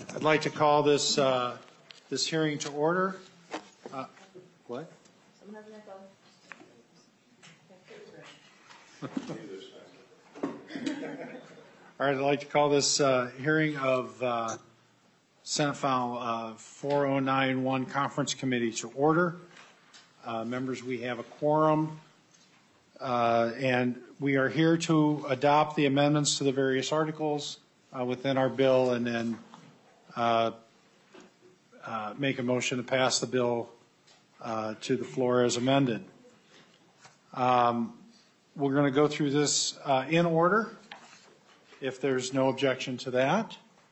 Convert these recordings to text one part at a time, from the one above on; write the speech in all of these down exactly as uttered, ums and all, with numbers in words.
I'd like to call this uh, this hearing to order. Uh, what? All right, I'd like to call this uh, hearing of uh, Senate File uh, four oh nine one Conference Committee to order. Uh, members, we have a quorum, uh, and we are here to adopt the amendments to the various articles uh, within our bill, and then uh, uh, make a motion to pass the bill uh, to the floor as amended. Um, we're going to go through this uh, in order, if there's no objection to that.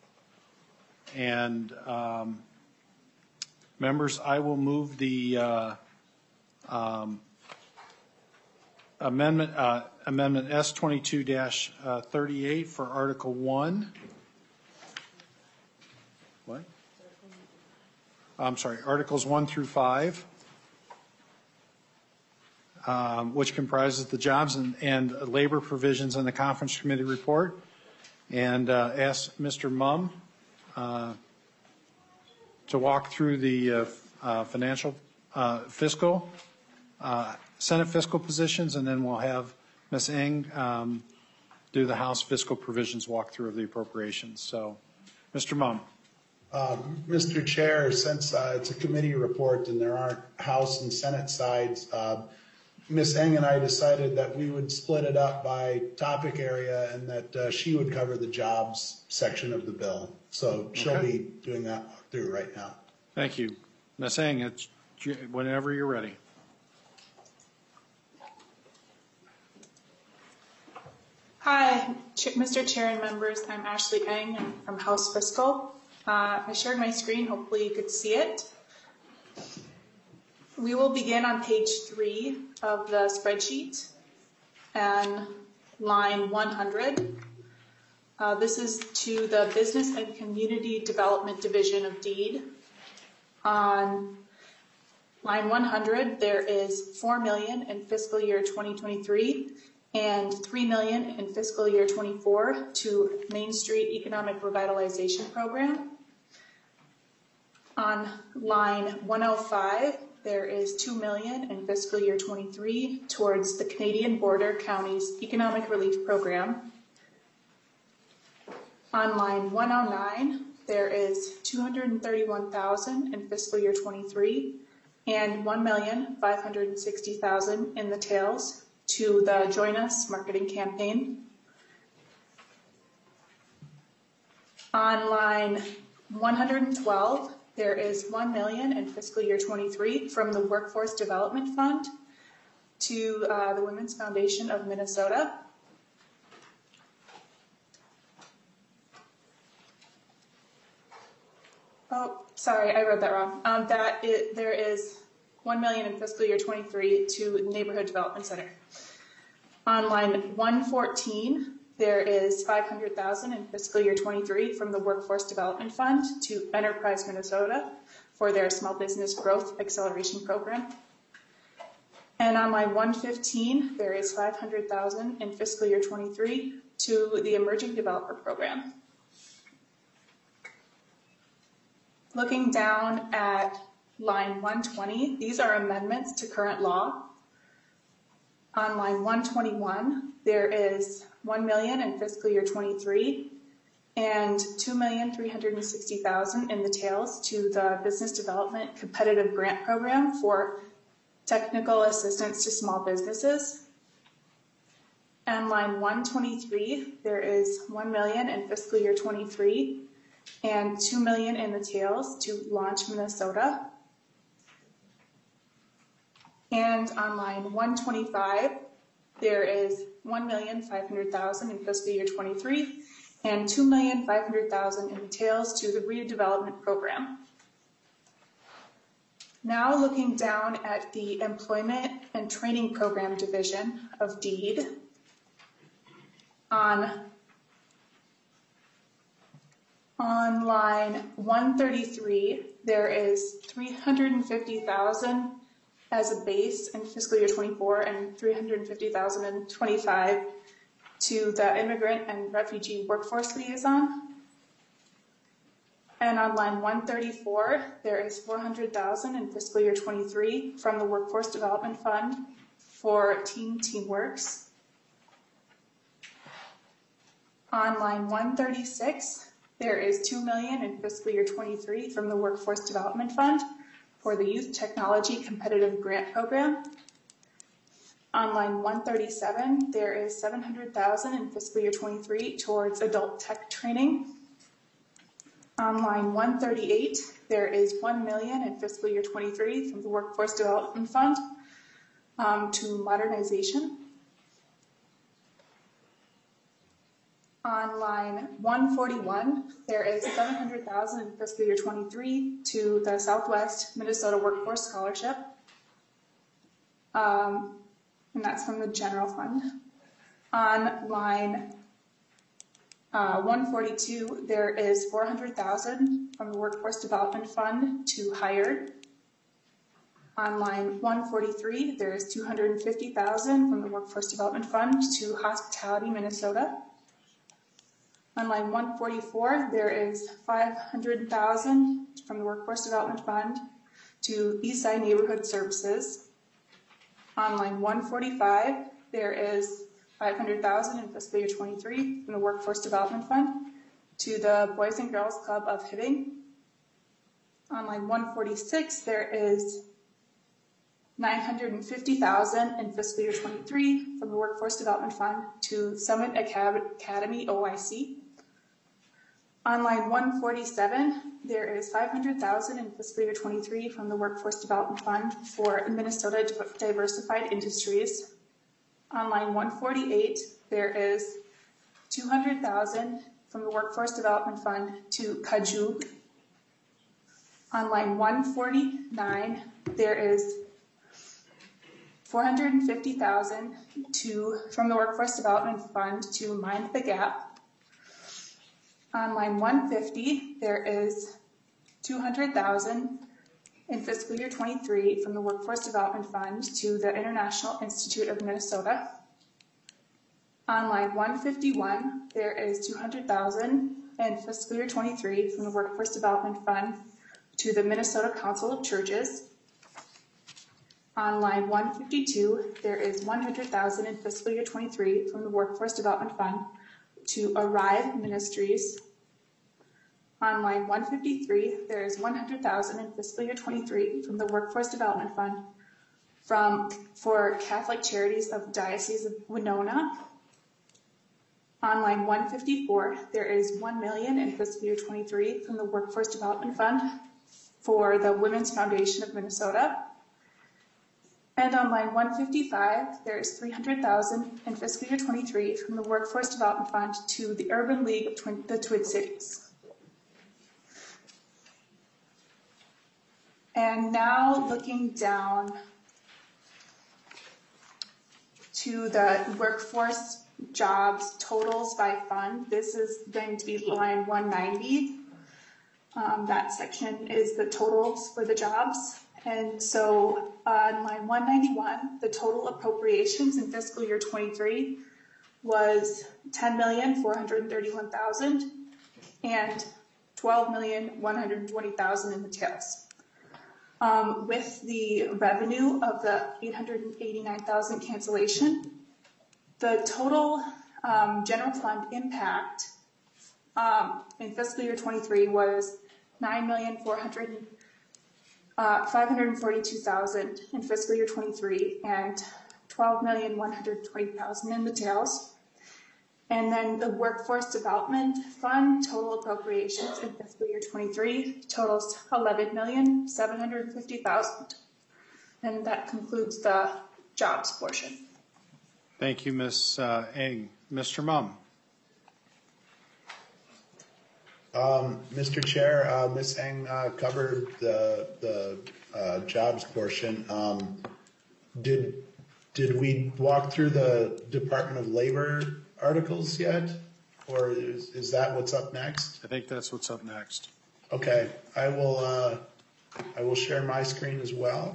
And um, members, I will move the uh, um, amendment uh, amendment S twenty-two dash thirty-eight for Article one. What? I'm sorry, Articles one through five, um, which comprises the jobs and, and labor provisions in the Conference Committee report, and uh, ask Mister Mumm uh, to walk through the uh, uh, financial, uh, fiscal, uh, Senate fiscal positions, and then we'll have Miz Eng um, do the House fiscal provisions walkthrough of the appropriations. So, Mister Mumm. Uh, Mister Chair, since uh, it's a committee report and there aren't House and Senate sides, uh, Miz Eng and I decided that we would split it up by topic area and that uh, she would cover the jobs section of the bill. So she'll Okay. be doing that through right now. Thank you. Miz Eng, it's whenever you're ready. Hi, Mister Chair and members. I'm Ashley Eng. I'm from House Fiscal. Uh, I shared my screen. Hopefully you could see it. We will begin on page three of the spreadsheet and line one hundred. Uh, this is to the Business and Community Development Division of DEED. On line one hundred, there is four million dollars in fiscal year twenty twenty-three and three million dollars in fiscal year twenty-four to Main Street Economic Revitalization Program. On line one oh five, there is two million dollars in fiscal year twenty-three towards the Canadian Border Counties Economic Relief Program. On line one oh nine, there is two hundred thirty-one thousand dollars in fiscal year twenty-three and one million five hundred sixty thousand dollars in the tails to the Join Us marketing campaign. On line one hundred twelve, there is one million dollars in fiscal year twenty-three from the Workforce Development Fund to uh, the Women's Foundation of Minnesota. Oh, sorry, I wrote that wrong. Um, that it, there is one million dollars in fiscal year twenty-three to Neighborhood Development Center. On line one fourteen, there is five hundred thousand dollars in fiscal year twenty-three from the Workforce Development Fund to Enterprise Minnesota for their Small Business Growth Acceleration Program. And on line one fifteen, there is five hundred thousand dollars in fiscal year twenty-three to the Emerging Developer Program. Looking down at line one twenty, these are amendments to current law. On line one twenty-one, there is one million dollars in fiscal year twenty-three and two million three hundred sixty thousand dollars in the tails to the Business Development Competitive Grant Program for technical assistance to small businesses. And line one twenty-three, there is one million dollars in fiscal year twenty-three and two million dollars in the tails to Launch Minnesota. And on line one twenty-five, there is one million five hundred thousand dollars in fiscal year twenty-three and two million five hundred thousand dollars in the tails to the redevelopment program. Now looking down at the Employment and Training Program Division of DEED, on On line one thirty-three, there is three hundred fifty thousand dollars as a base in fiscal year twenty-four and three hundred fifty thousand dollars in twenty-five to the Immigrant and Refugee Workforce Liaison. And on line one thirty-four, there is four hundred thousand in fiscal year twenty-three from the Workforce Development Fund for Team Teamworks. On line one thirty-six, there is two million in fiscal year twenty-three from the Workforce Development Fund for the Youth Technology Competitive Grant Program. On line one thirty-seven, there is seven hundred thousand in fiscal year twenty-three towards adult tech training. On line one thirty-eight, there is one million in fiscal year twenty-three from the Workforce Development Fund um, to modernization. On line one forty-one, there is seven hundred thousand in fiscal year twenty-three to the Southwest Minnesota Workforce Scholarship. Um, and that's from the general fund. On line uh, one forty-two, there is four hundred thousand from the Workforce Development Fund to hire. On line one forty-three, there is two hundred fifty thousand from the Workforce Development Fund to Hospitality Minnesota. On line one forty-four, there is five hundred thousand from the Workforce Development Fund to Eastside Neighborhood Services. On line one forty-five, there is five hundred thousand in fiscal year twenty-three from the Workforce Development Fund to the Boys and Girls Club of Hibbing. On line one forty-six, there is nine hundred fifty thousand in fiscal year twenty-three from the Workforce Development Fund to Summit Academy O I C. On line one forty-seven, there is five hundred thousand in fiscal year twenty-three from the Workforce Development Fund for Minnesota Diversified Industries. On line one forty-eight, there is two hundred thousand from the Workforce Development Fund to Kajub. On line one forty-nine, there is four hundred fifty thousand to from the Workforce Development Fund to Mind the Gap. On line one fifty, there is two hundred thousand in fiscal year twenty-three from the Workforce Development Fund to the International Institute of Minnesota. On line one fifty-one, there is two hundred thousand in fiscal year twenty-three from the Workforce Development Fund to the Minnesota Council of Churches. On line one fifty-two, there is one hundred thousand in fiscal year twenty-three from the Workforce Development Fund to Arrive Ministries. On line one fifty-three, there is one hundred thousand in fiscal year twenty-three from the Workforce Development Fund from, for Catholic Charities of Diocese of Winona. On line one fifty-four, there is one million in fiscal year twenty-three from the Workforce Development Fund for the Women's Foundation of Minnesota. And on line one fifty-five, there is three hundred thousand in fiscal year twenty-three from the Workforce Development Fund to the Urban League of Twin, the Twin Cities. And now looking down to the workforce jobs totals by fund, this is going to be line one ninety. Um, that section is the totals for the jobs. And so on line one ninety-one, the total appropriations in fiscal year twenty-three was ten million four hundred thirty-one thousand and twelve million one hundred twenty thousand in the tails. Um, with the revenue of the eight hundred eighty-nine thousand cancellation, the total um, general fund impact um, in fiscal year twenty-three was nine million four hundred Uh, five hundred forty-two thousand in fiscal year twenty-three and twelve million one hundred twenty thousand in the tails. And then the Workforce Development Fund total appropriations in fiscal year twenty-three totals eleven million seven hundred fifty thousand. And that concludes the jobs portion. Thank you, Miz Uh, Eng. Mister Mum. Um, Mister Chair, uh, Miz Eng uh, covered the, the uh, jobs portion. Um, did, did we walk through the Department of Labor articles yet? Or is, is that what's up next? I think that's what's up next. Okay, I will, uh, I will share my screen as well.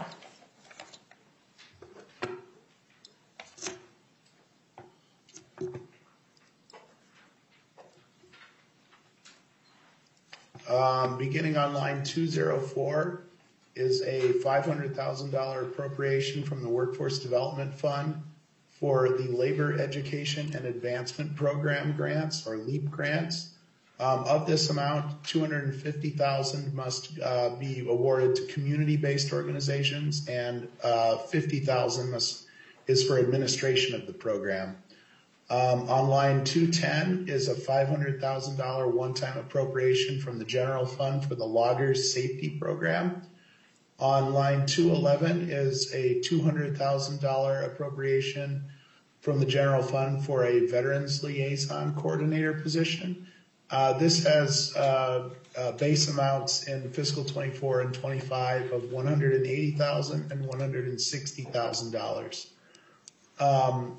Um, beginning on line two oh four is a five hundred thousand dollars appropriation from the Workforce Development Fund for the Labor Education and Advancement Program grants, or LEAP grants. Um, of this amount, two hundred fifty thousand dollars must uh, be awarded to community-based organizations, and uh, fifty thousand dollars is for administration of the program. Um, on line two ten is a five hundred thousand dollars one-time appropriation from the general fund for the Loggers Safety Program. On line two eleven is a two hundred thousand dollars appropriation from the general fund for a Veterans Liaison Coordinator position. Uh, this has uh, uh, base amounts in fiscal twenty-four and twenty-five of one hundred eighty thousand dollars and one hundred sixty thousand dollars. Um,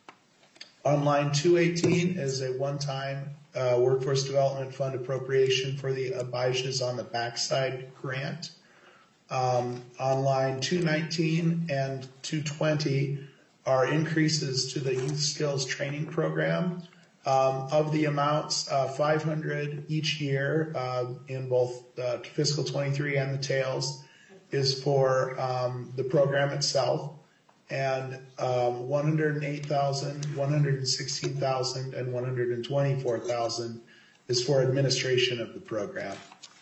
on line two eighteen is a one-time uh, Workforce Development Fund appropriation for the Abijahs on the Backside grant. Um, on line two nineteen and two twenty are increases to the Youth Skills Training Program. Um, of the amounts, uh, five hundred each year uh, in both uh, fiscal twenty-three and the tails is for um, the program itself, and um, one hundred eight thousand, one hundred sixteen thousand, and one hundred twenty-four thousand is for administration of the program.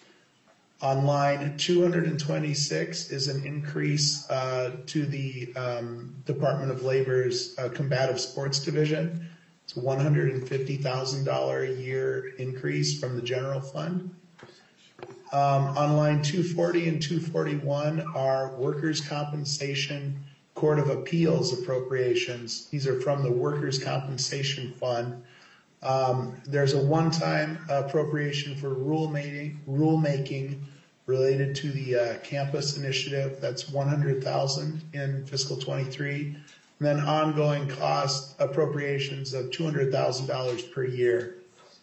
On line two hundred twenty-six is an increase uh, to the um, Department of Labor's uh, Combative Sports Division. It's a one hundred fifty thousand dollars a year increase from the general fund. Um, on line two forty and two forty-one are Workers' Compensation Court of Appeals appropriations. These are from the Workers' Compensation Fund. Um, there's a one-time appropriation for rulemaking, rulemaking related to the uh, campus initiative. That's one hundred thousand dollars in fiscal twenty-three. And then ongoing cost appropriations of two hundred thousand dollars per year.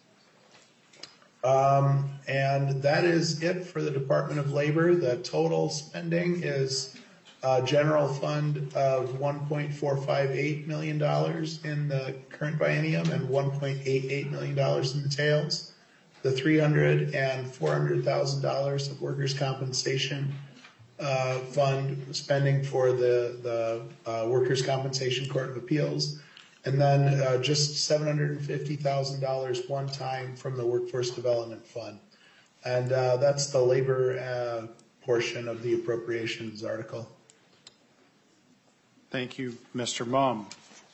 Um, and that is it for the Department of Labor. The total spending is a general fund of one point four five eight million dollars in the current biennium and one point eight eight million dollars in the tails. The three hundred thousand dollars and four hundred thousand dollars of workers' compensation Uh, fund spending for the, the uh, Workers' Compensation Court of Appeals, and then uh, just seven hundred fifty thousand dollars one time from the Workforce Development Fund. And uh, that's the labor uh, portion of the appropriations article. Thank you, Mister Mumm.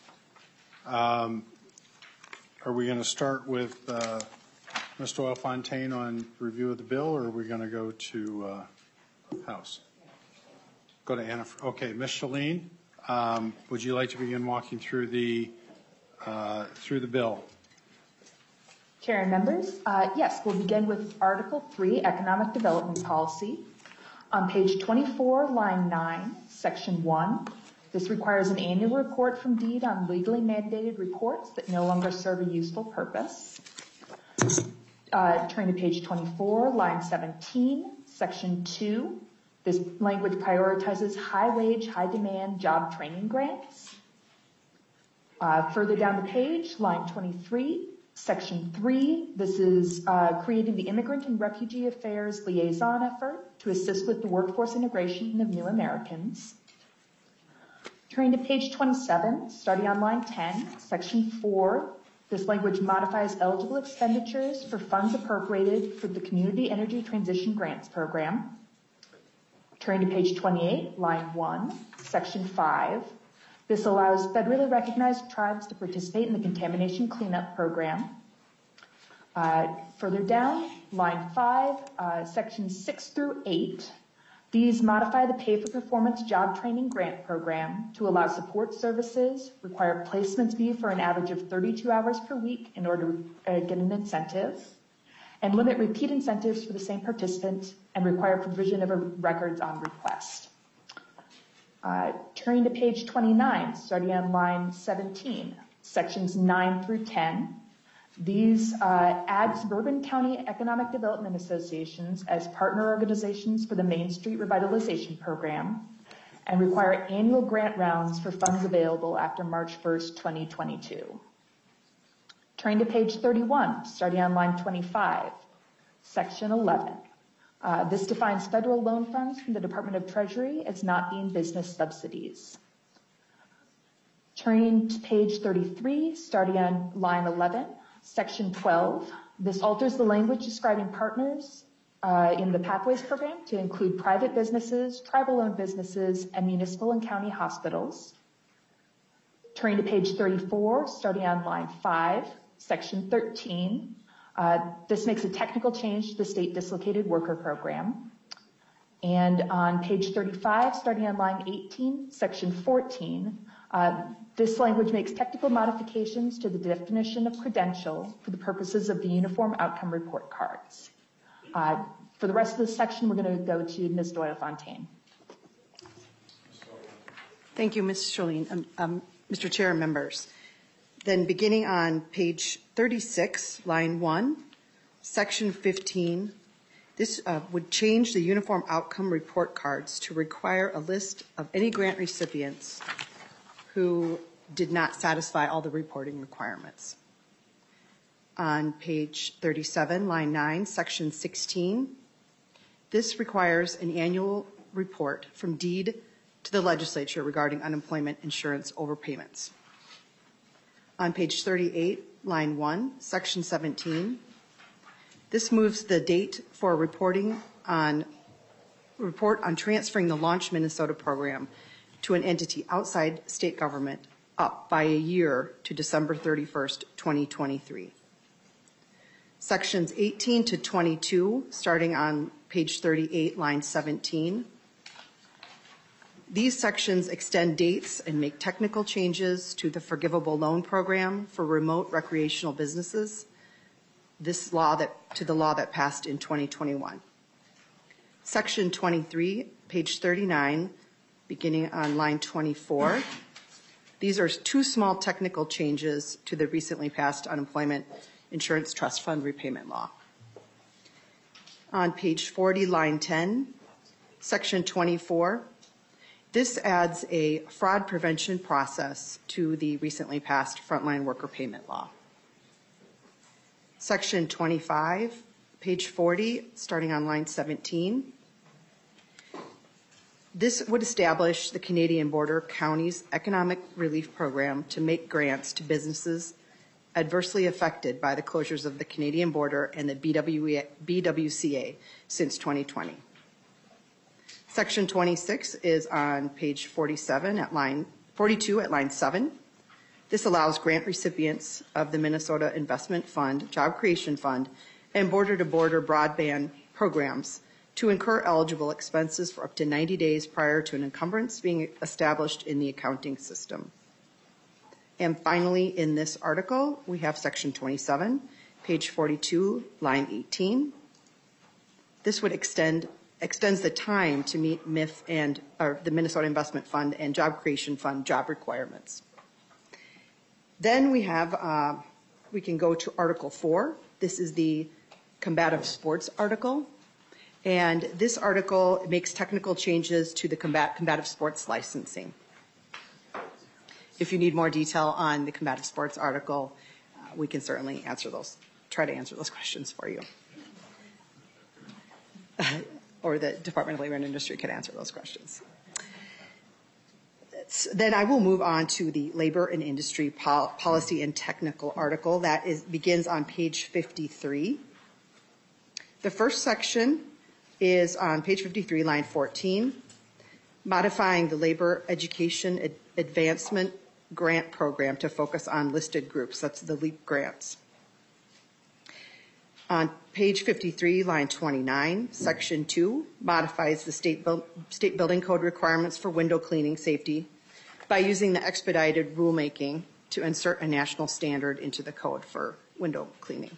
Um, are we going to start with uh, Mister LaFontaine on review of the bill, or are we going to go to uh, House? Go to Anna. Okay, Miz Shaleen, um, would you like to begin walking through the uh, through the bill? Chair and members, uh, yes, we'll begin with Article three, Economic Development Policy. On page twenty-four, line nine, Section one, this requires an annual report from DEED on legally mandated reports that no longer serve a useful purpose. Uh, turn to page twenty-four, line seventeen, Section two. This language prioritizes high-wage, high-demand job training grants. Uh, further down the page, line twenty-three, Section three. This is uh, creating the Immigrant and Refugee Affairs Liaison effort to assist with the workforce integration of new Americans. Turning to page twenty-seven, starting on line ten, Section four. This language modifies eligible expenditures for funds appropriated for the Community Energy Transition Grants Program. Turning to page twenty-eight, line one, Section five. This allows federally recognized tribes to participate in the Contamination Cleanup Program. Uh, further down, line five, uh, Sections six through eight. These modify the Pay for Performance Job Training Grant Program to allow support services, require placements be for an average of thirty-two hours per week in order to uh, get an incentive, and limit repeat incentives for the same participant, and require provision of a records on request. Uh, turning to page twenty-nine, starting on line seventeen, sections nine through ten. These uh, add suburban county economic development associations as partner organizations for the Main Street Revitalization Program and require annual grant rounds for funds available after March first, twenty twenty-two. Turning to page thirty-one, starting on line twenty-five. Section eleven. Uh, this defines federal loan funds from the Department of Treasury as not being business subsidies. Turning to page thirty-three, starting on line eleven, section twelve. This alters the language describing partners uh, in the Pathways program to include private businesses, tribal-owned businesses, and municipal and county hospitals. Turning to page thirty-four, starting on line five, section thirteen. Uh, this makes a technical change to the state dislocated worker program. And on page thirty-five, starting on line eighteen, section fourteen, uh, this language makes technical modifications to the definition of credential for the purposes of the Uniform Outcome Report cards. Uh, for the rest of this section, we're going to go to Miz Doyle-Fontaine. Thank you, Miz Scholine. Um, um, Mister Chair and members. Then beginning on page thirty-six, line one, section fifteen, this uh, would change the Uniform Outcome Report cards to require a list of any grant recipients who did not satisfy all the reporting requirements. On page thirty-seven, line nine, section sixteen, this requires an annual report from DEED to the legislature regarding unemployment insurance overpayments. On page thirty-eight, line one, section seventeen, this moves the date for reporting on report on transferring the Launch Minnesota program to an entity outside state government up by a year to December thirty-first, twenty twenty-three. Sections eighteen to twenty-two, starting on page thirty-eight, line seventeen. These sections extend dates and make technical changes to the forgivable loan program for remote recreational businesses. This law that to the law that passed in twenty twenty-one. Section twenty-three, page thirty-nine, beginning on line twenty-four. These are two small technical changes to the recently passed Unemployment Insurance Trust Fund repayment law. On page forty, line ten, section twenty-four. This adds a fraud prevention process to the recently passed Frontline Worker Payment Law. Section twenty-five, page forty, starting on line seventeen. This would establish the Canadian Border County's Economic Relief Program to make grants to businesses adversely affected by the closures of the Canadian border and the B W C A since twenty twenty. Section twenty-six is on page forty-seven at line forty-two at line seven. This allows grant recipients of the Minnesota Investment Fund, Job Creation Fund, and border-to-border broadband programs to incur eligible expenses for up to ninety days prior to an encumbrance being established in the accounting system. And finally, in this article, we have section twenty-seven, page forty-two, line eighteen. This would extend extends the time to meet M I F and or the Minnesota Investment Fund and Job Creation Fund job requirements. Then we have, uh, we can go to Article four. This is the combative sports article. And this article makes technical changes to the combat, combative sports licensing. If you need more detail on the combative sports article, uh, we can certainly answer those, try to answer those questions for you. Or the Department of Labor and Industry can answer those questions. Then I will move on to the Labor and Industry pol Policy and Technical article that is, begins on page fifty-three. The first section is on page fifty-three, line fourteen, modifying the Labor Education Ad Advancement Grant Program to focus on listed groups. That's the LEAP grants. On page fifty-three, line twenty-nine, section two modifies the state, bu state building code requirements for window cleaning safety by using the expedited rulemaking to insert a national standard into the code for window cleaning.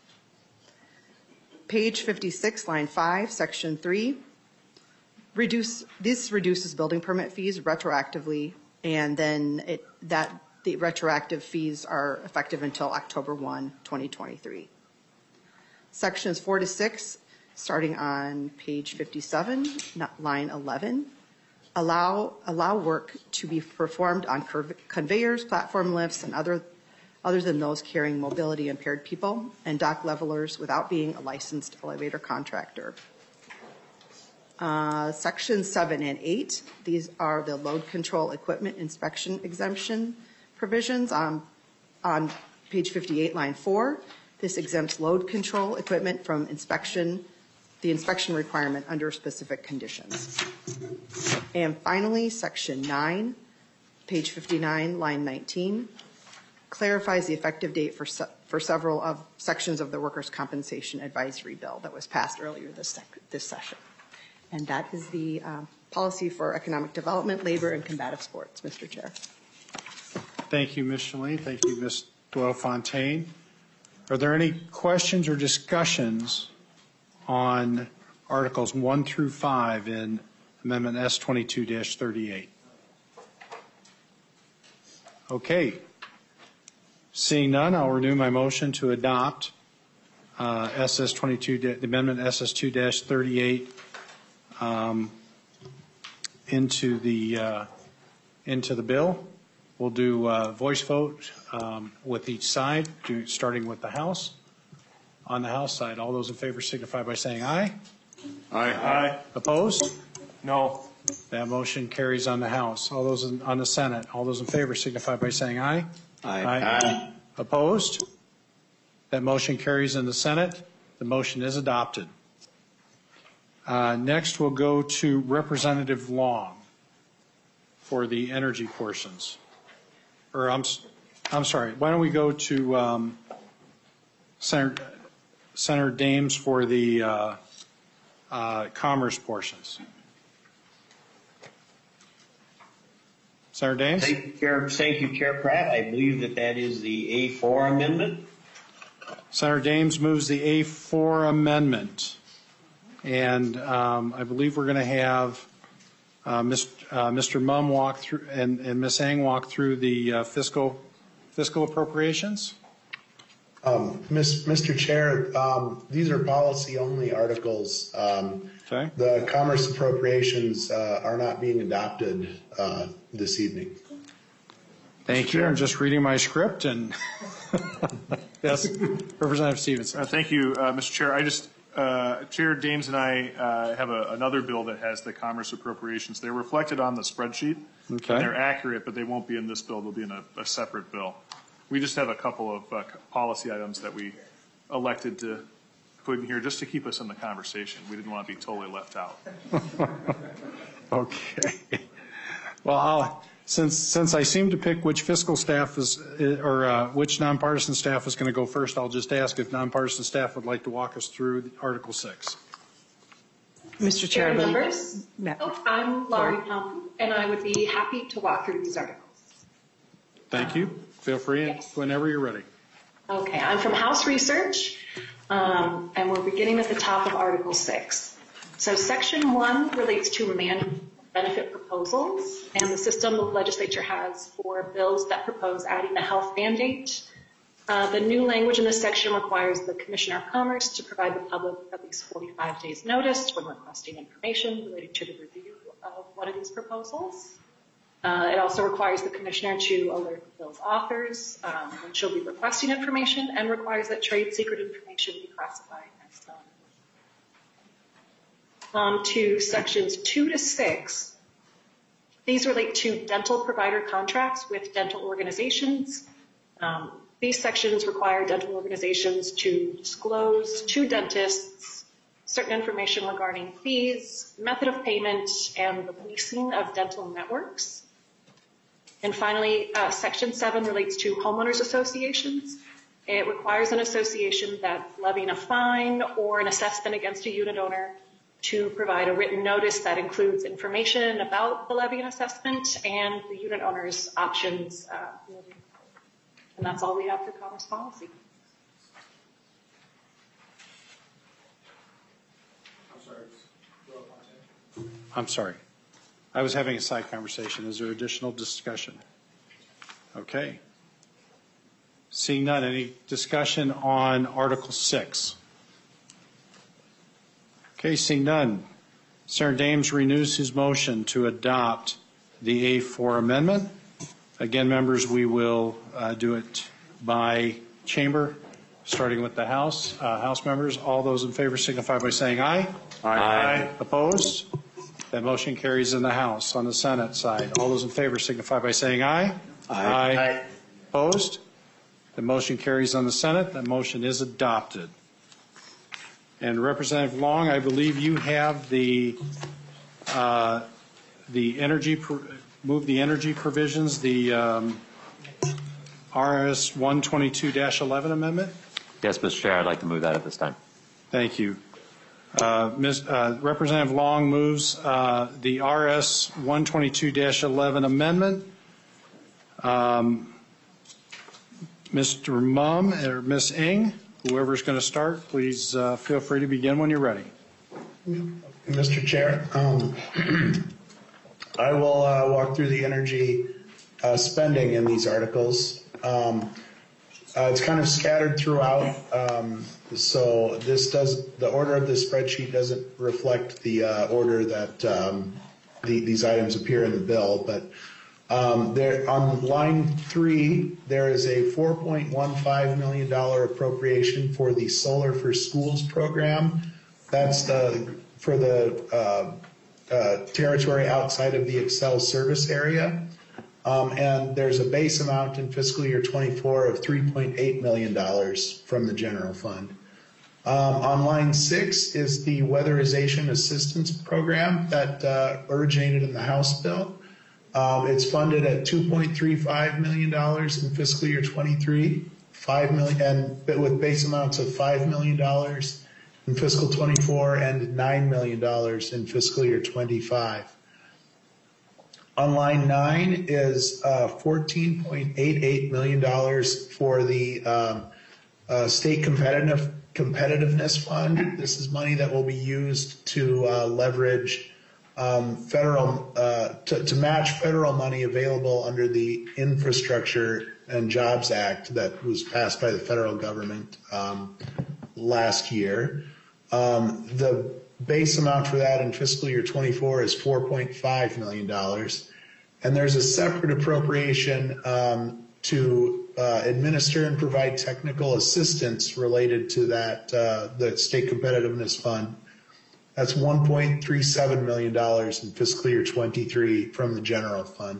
Page fifty-six, line five, section three, reduce, this reduces building permit fees retroactively, and then it, that the retroactive fees are effective until October first, twenty twenty-three. Sections four to six, starting on page fifty-seven, line eleven, allow, allow work to be performed on conveyors, platform lifts, and other other than those carrying mobility impaired people, and dock levelers without being a licensed elevator contractor. Uh, Section seven and eight, these are the load control equipment inspection exemption provisions on, on page fifty-eight, line four. This exempts load control equipment from inspection, the inspection requirement under specific conditions. And finally, Section nine, page fifty-nine, line nineteen, clarifies the effective date for, se for several of sections of the Workers' Compensation Advisory Bill that was passed earlier this, sec this session. And that is the uh, policy for economic development, labor, and combative sports, Mister Chair. Thank you, Miz Shalene. Thank you, Miz Doyle-Fontaine. Are there any questions or discussions on Articles one through five in Amendment S twenty-two dash thirty-eight? Okay. Seeing none, I'll renew my motion to adopt uh, S S twenty-two, the Amendment S S two dash thirty-eight um, into the uh, into the bill. We'll do a voice vote um, with each side, do, starting with the House. On the House side, all those in favor signify by saying aye. Aye. Aye. Opposed? No. That motion carries on the House. All those in, on the Senate, all those in favor signify by saying aye. Aye. Aye. Aye. Opposed? That motion carries in the Senate. The motion is adopted. Uh, next, we'll go to Representative Long for the energy portions. Or I'm, I'm sorry. Why don't we go to um, Senator, Senator Dames for the uh, uh, commerce portions. Senator Dames? Thank you, Chair. Thank you, Chair Pratt. I believe that that is the A four amendment. Senator Dames moves the A four amendment. And um, I believe we're going to have uh, Mister Uh, Mister Mumm walk through and, and Miz Eng walk through the uh, fiscal fiscal appropriations. Um, Mister Chair, um, these are policy-only articles. Um, Okay. The commerce appropriations uh, are not being adopted uh, this evening. Thank you. I'm just reading my script and yes, Representative Stevenson. Uh, thank you, uh, Mister Chair. I just uh, Chair Dames and I uh, have a, another bill that has the commerce appropriations. They're reflected on the spreadsheet. Okay. And they're accurate, but they won't be in this bill. They'll be in a, a separate bill. We just have a couple of uh, policy items that we elected to put in here just to keep us in the conversation. We didn't want to be totally left out. Okay. Well, I'll, since since I seem to pick which fiscal staff is, or uh, which nonpartisan staff is going to go first, I'll just ask if nonpartisan staff would like to walk us through Article six. Mister Chair, Chair I believe- members, Ma- oh, I'm Laurie Pompey, and I would be happy to walk through these articles. Thank you. Feel free Yes. whenever you're ready. Okay, I'm from House Research, um, and we're beginning at the top of Article six. So Section one relates to man benefit proposals and the system the legislature has for bills that propose adding the health mandate. Uh, the new language in this section requires the Commissioner of Commerce to provide the public at least forty-five days notice when requesting information related to the review of one of these proposals. Uh, it also requires the Commissioner to alert the bill's authors um, when she'll be requesting information, and requires that trade secret information be classified as done. Um, to sections two to six, these relate to dental provider contracts with dental organizations. Um, these sections require dental organizations to disclose to dentists certain information regarding fees, method of payment, and the leasing of dental networks. And finally, uh, Section seven relates to homeowners associations. It requires an association that's levying a fine or an assessment against a unit owner to provide a written notice that includes information about the levy and assessment and the unit owner's options. Uh, and that's all we have for commerce policy. I'm sorry. I'm sorry. I was having a side conversation. Is there additional discussion? Okay. Seeing none, any discussion on Article six? Okay, seeing none. Senator Dames renews his motion to adopt the A four amendment. Again, members, we will uh, do it by chamber, starting with the House. Uh, House members, all those in favor signify by saying aye. Aye. Aye. Opposed? That motion carries in the House. On the Senate side, all those in favor signify by saying aye. Aye. Aye. Opposed? The motion carries on the Senate. That motion is adopted. And Representative Long, I believe you have the uh, the energy move the energy provisions, the um, R S one twenty-two dash eleven amendment. Yes, Mister Chair, I'd like to move that at this time. Thank you. Uh, Miz, uh, Representative Long moves uh, the R S one twenty-two dash eleven amendment. Um, Mister Mum or Miz Ng, whoever's going to start, please uh, feel free to begin when you're ready. Mister Chair, um, I will uh, walk through the energy uh, spending in these articles. Um, uh, it's kind of scattered throughout, um, so this does the order of the spreadsheet doesn't reflect the uh, order that um, the, these items appear in the bill, but um, there on line three there is a four point one five million dollar appropriation for the Solar for Schools program. That's the for the uh, uh, territory outside of the Excel service area. Um, and there's a base amount in fiscal year twenty-four of three point eight million dollars from the general fund. Um, on line six is the weatherization assistance program that uh, originated in the House bill. Um, it's funded at two point three five million dollars in fiscal year twenty-three, five million, and with base amounts of five million dollars in fiscal twenty-four and nine million dollars in fiscal year twenty-five. On line nine is uh, fourteen point eight eight million dollars for the um, uh, state competitive competitiveness fund. This is money that will be used to uh, leverage um, federal, uh, to, to match federal money available under the Infrastructure and Jobs Act that was passed by the federal government um, last year. Um, the base amount for that in fiscal year twenty-four is four point five million dollars. And there's a separate appropriation um, to uh, administer and provide technical assistance related to that, uh, the State Competitiveness Fund. That's one point three seven million dollars in fiscal year twenty-three from the general fund.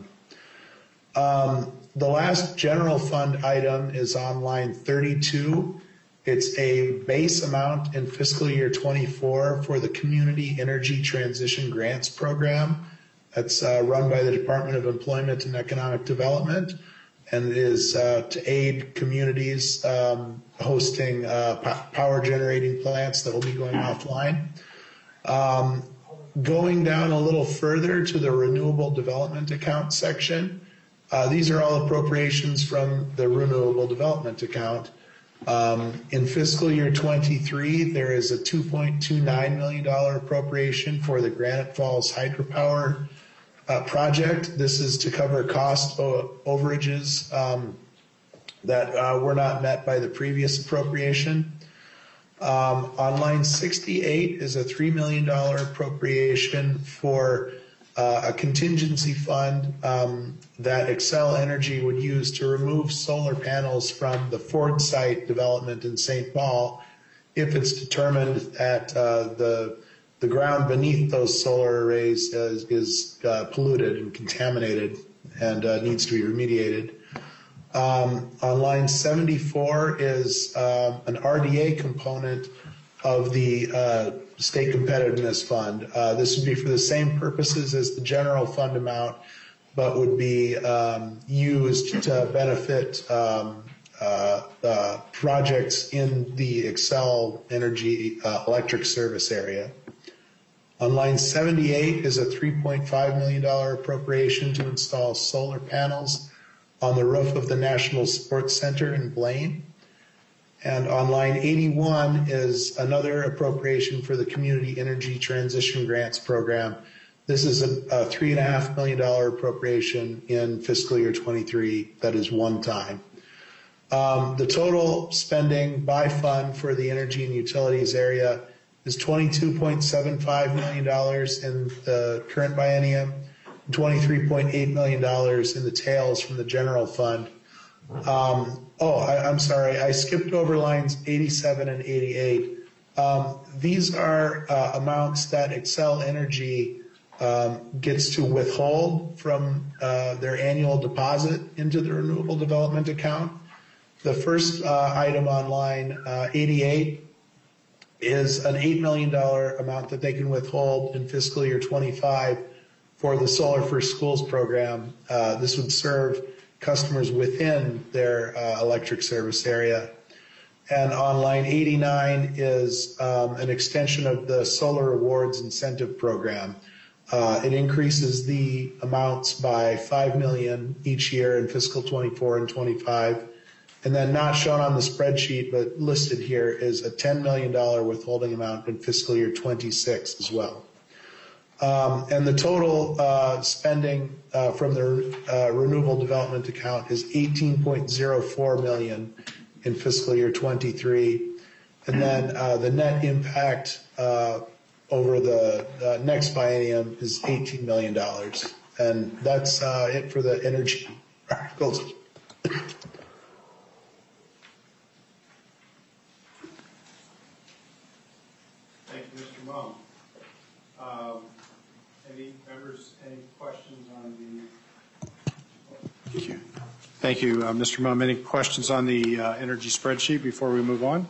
Um, the last general fund item is on line thirty-two. It's a base amount in fiscal year twenty-four for the Community Energy Transition Grants Program. That's uh, run by the Department of Employment and Economic Development, and it is uh, to aid communities um, hosting uh, power generating plants that will be going offline. Um, going down a little further to the Renewable Development Account section, uh, these are all appropriations from the Renewable Development Account. Um, in fiscal year twenty-three, there is a two point two nine million dollars appropriation for the Granite Falls Hydropower uh, project. This is to cover cost overages um, that uh, were not met by the previous appropriation. Um, on line sixty-eight is a three million dollars appropriation for uh, a contingency fund um, that Xcel Energy would use to remove solar panels from the Ford site development in Saint Paul if it's determined that uh, the the ground beneath those solar arrays is, is uh, polluted and contaminated and uh, needs to be remediated. Um, on line seventy-four is um, an R D A component of the uh, State Competitiveness Fund. Uh, this would be for the same purposes as the general fund amount, but would be um, used to benefit um, uh, uh, projects in the Xcel Energy uh, electric service area. On line seventy-eight is a three point five million dollars appropriation to install solar panels on the roof of the National Sports Center in Blaine. And on line eighty-one is another appropriation for the Community Energy Transition Grants Program. This is a, a three and a half million dollar appropriation in fiscal year twenty-three that is one time. Um, the total spending by fund for the energy and utilities area is twenty-two point seven five million dollars in the current biennium, twenty-three point eight million dollars in the tails from the general fund. Um, oh, I, I'm sorry, I skipped over lines eighty-seven and eighty-eight. Um, these are uh, amounts that Xcel Energy um, gets to withhold from uh, their annual deposit into the renewable development account. The first uh, item on line uh, eighty-eight is an eight million dollars amount that they can withhold in fiscal year twenty-five for the Solar for Schools program. Uh, this would serve customers within their uh, electric service area. And on line eighty-nine is um, an extension of the Solar Awards Incentive Program. Uh, it increases the amounts by five million dollars each year in fiscal twenty-four and twenty-five. And then not shown on the spreadsheet, but listed here is a ten million dollars withholding amount in fiscal year twenty-six as well. Um, and the total uh, spending uh, from the uh, renewable development account is eighteen point zero four million dollars in fiscal year twenty-three. And then uh, the net impact uh, over the uh, next biennium is eighteen million dollars. And that's uh, it for the energy articles. Thank you, Mister Mum. Um, any members, any questions on the? Thank you. Thank you, uh, Mister Mum. Any questions on the uh, energy spreadsheet before we move on?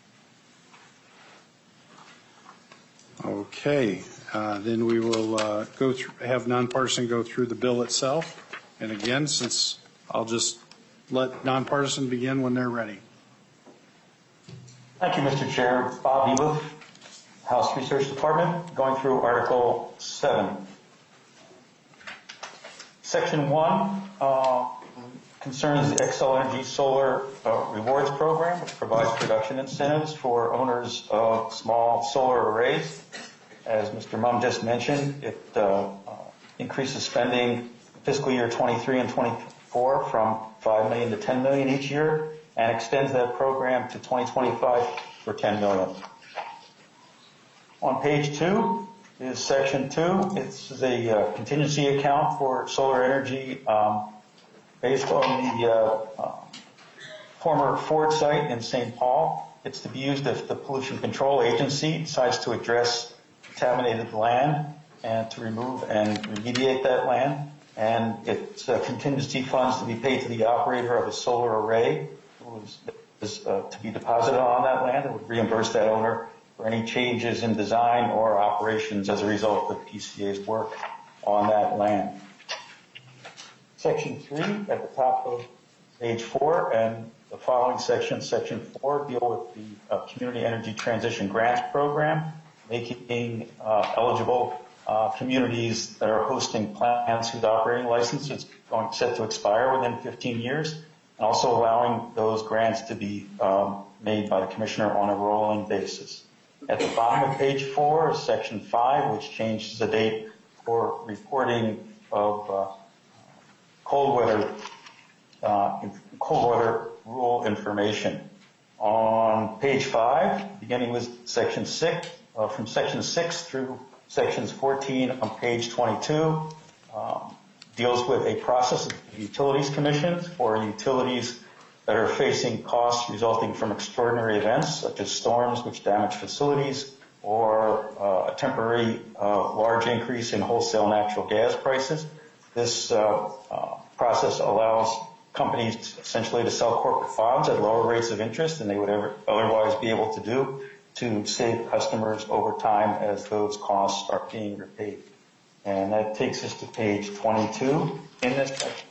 Okay, uh, then we will uh, go through, have nonpartisan go through the bill itself. And again, since I'll just let nonpartisan begin when they're ready. Thank you, Mister Chair. Bob Ebuth, House Research Department, going through Article seven. Section one uh, concerns the Xcel Energy Solar uh, Rewards Program, which provides production incentives for owners of small solar arrays. As Mister Mum just mentioned, it uh, uh, increases spending fiscal year twenty-three and twenty-four from five million dollars to ten million dollars each year, and extends that program to twenty twenty-five for ten million dollars. On page two is section two. It's a uh, contingency account for solar energy um, based on the uh, uh, former Ford site in Saint Paul. It's to be used if the Pollution Control Agency decides to address contaminated land and to remove and remediate that land. And it's uh, contingency funds to be paid to the operator of a solar array who is, is uh, to be deposited on that land and would reimburse that owner for any changes in design or operations as a result of P C A's work on that land. Section three at the top of page four and the following section, section four, deal with the uh, Community Energy Transition Grants Program, making uh, eligible uh, communities that are hosting plants whose operating license is going set to expire within fifteen years, and also allowing those grants to be um, made by the commissioner on a rolling basis. At the bottom of page four is section five, which changes the date for reporting of uh, cold weather, uh, cold weather rule information. On page five, beginning with section six, uh, from section six through sections fourteen on page twenty-two, um, deals with a process of utilities commissions for utilities that are facing costs resulting from extraordinary events such as storms which damage facilities or uh, a temporary uh, large increase in wholesale natural gas prices. This uh, uh, process allows companies to, essentially to sell corporate bonds at lower rates of interest than they would ever otherwise be able to do to save customers over time as those costs are being repaid. And that takes us to page twenty-two in this section.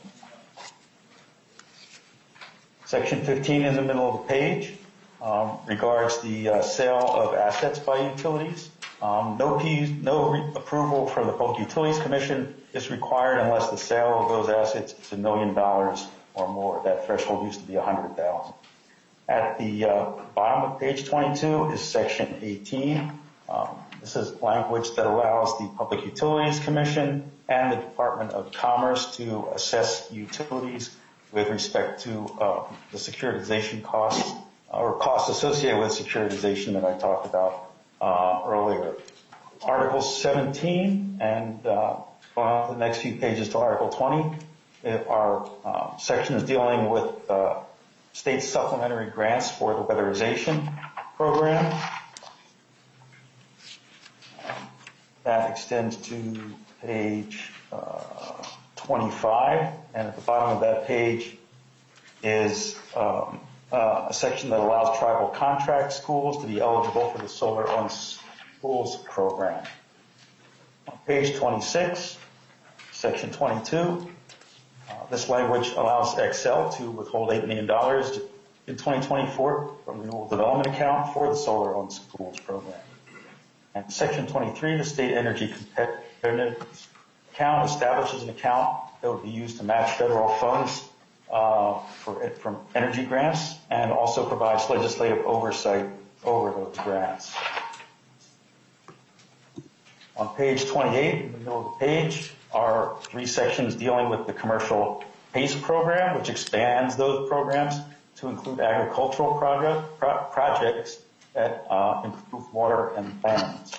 Section fifteen in the middle of the page um, regards the uh, sale of assets by utilities. Um, no, P, no re- approval from the Public Utilities Commission is required unless the sale of those assets is a million dollars or more. That threshold used to be a hundred thousand. At the uh, bottom of page twenty-two is section eighteen. Um, this is language that allows the Public Utilities Commission and the Department of Commerce to assess utilities with respect to uh, the securitization costs uh, or costs associated with securitization that I talked about uh, earlier. Article seventeen and uh, going on to the next few pages to Article twenty Our uh, section is dealing with uh, state supplementary grants for the weatherization program. Um, that extends to page uh, twenty-five, and at the bottom of that page is um, uh, a section that allows tribal contract schools to be eligible for the Solar on Schools program. On page twenty-six, section twenty-two, uh, this language allows Xcel to withhold eight million dollars in twenty twenty-four from the renewable development account for the Solar on Schools program. And section twenty-three, the state energy competitiveness account establishes an account that would be used to match federal funds uh, for, from energy grants, and also provides legislative oversight over those grants. On page twenty-eight, in the middle of the page, are three sections dealing with the commercial PACE program, which expands those programs to include agricultural project, pro projects that uh, improve water and lands.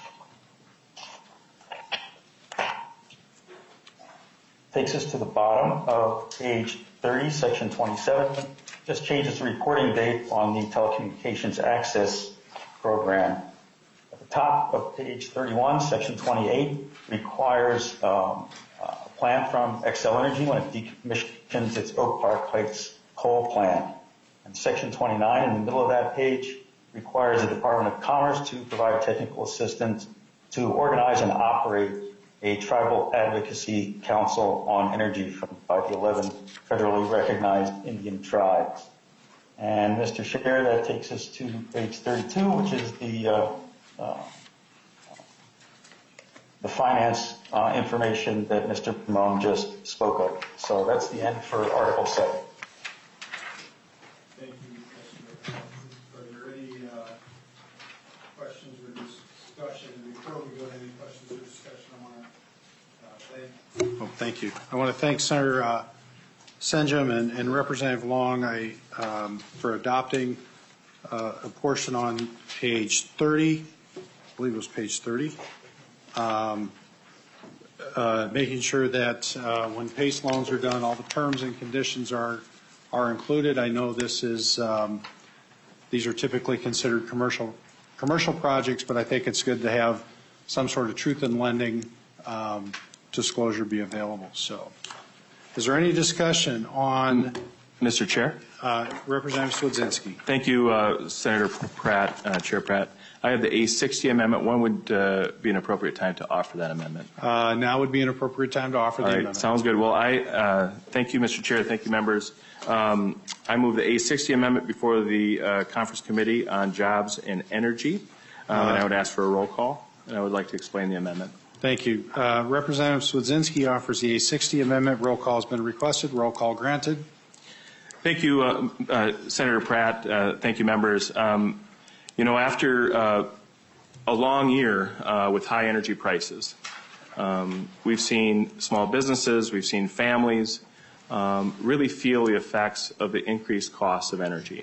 Takes us to the bottom of page thirty, section twenty-seven, just changes the reporting date on the telecommunications access program. At the top of page thirty-one, section twenty-eight, requires um, a plan from Xcel Energy when it decommissions its Oak Park Heights coal plant. And section twenty-nine, in the middle of that page, requires the Department of Commerce to provide technical assistance to organize and operate a tribal advocacy council on energy by the eleven federally recognized Indian tribes. And Mister Chair, that takes us to page thirty-two, which is the uh, uh, the finance uh, information that Mister Pimon just spoke of. So that's the end for Article seven. Thank you, Mister Are there any uh, questions or discussion? And before we go to any questions or discussion, I want to uh, thank. Oh, thank you. I want to thank Senator uh, Senjum and, and Representative Long I, um, for adopting uh, a portion on page thirty. I believe it was page thirty. Um, uh, making sure that uh, when PACE loans are done, all the terms and conditions are are included. I know this is um, these are typically considered commercial commercial projects, but I think it's good to have some sort of truth in lending um, disclosure be available. So, is there any discussion on Mister Chair? Uh, Representative Swedzinski? Thank you, uh, Senator Pratt, uh, Chair Pratt. I have the A sixty amendment. When would uh, be an appropriate time to offer that amendment? Uh, now would be an appropriate time to offer All the right, amendment. sounds good. Well, I uh, thank you, Mister Chair. Thank you, members. Um, I move the A sixty amendment before the uh, Conference Committee on Jobs and Energy, um, uh, and I would ask for a roll call, and I would like to explain the amendment. Thank you. Uh, Representative Swedzinski offers the A sixty amendment. Roll call has been requested. Roll call granted. Thank you, uh, uh, Senator Pratt. Uh, thank you, members. Um, you know, after uh, a long year uh, with high energy prices, um, we've seen small businesses, we've seen families um, really feel the effects of the increased costs of energy.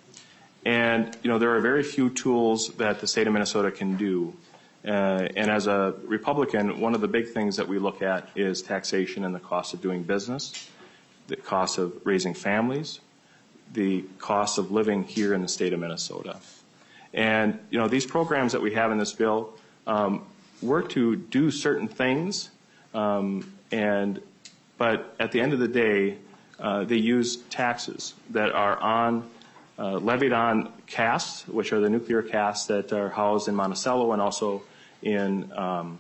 And, you know, there are very few tools that the state of Minnesota can do. Uh, and as a Republican, one of the big things that we look at is taxation and the cost of doing business, the cost of raising families, the cost of living here in the state of Minnesota. And, you know, these programs that we have in this bill um, work to do certain things, um, and, but at the end of the day, uh, they use taxes that are on, uh, levied on casts, which are the nuclear casts that are housed in Monticello and also in um,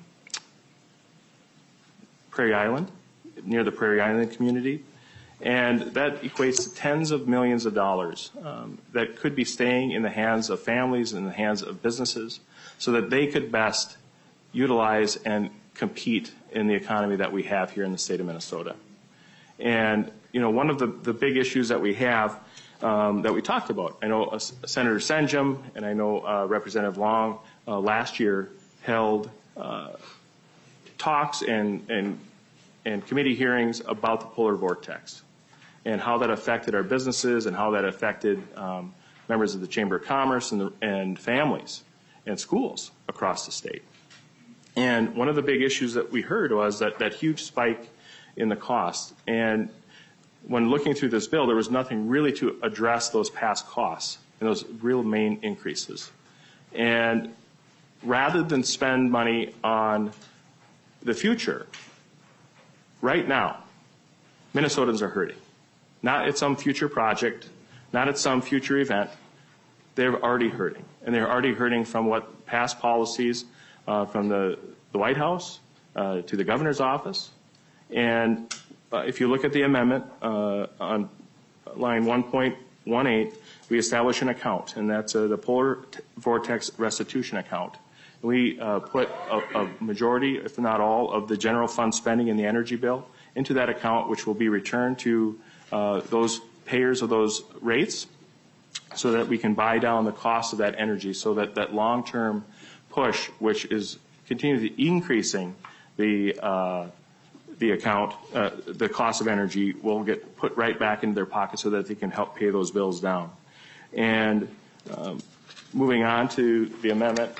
Prairie Island, near the Prairie Island community. And that equates to tens of millions of dollars um, that could be staying in the hands of families and in the hands of businesses so that they could best utilize and compete in the economy that we have here in the state of Minnesota. And, you know, one of the, the big issues that we have um, that we talked about, I know uh, Senator Senjum and I know uh, Representative Long uh, last year held uh, talks and, and, and committee hearings about the polar vortex and how that affected our businesses and how that affected um, members of the Chamber of Commerce and, the, and families and schools across the state. And one of the big issues that we heard was that, that huge spike in the cost. And, when looking through this bill, there was nothing really to address those past costs and those real main increases. And rather than spend money on the future, right now, Minnesotans are hurting. Not at some future project, not at some future event. They're already hurting. And they're already hurting from what past policies uh, from the, the White House uh, to the governor's office. And uh, if you look at the amendment uh, on line one point one eight, we establish an account, and that's uh, the polar vortex restitution account. We uh, put a, a majority, if not all, of the general fund spending in the energy bill into that account, which will be returned to uh, those payers of those rates so that we can buy down the cost of that energy, so that that long-term push, which is continually increasing the uh, the account, uh, the cost of energy, will get put right back into their pocket so that they can help pay those bills down. And um, moving on to the amendment.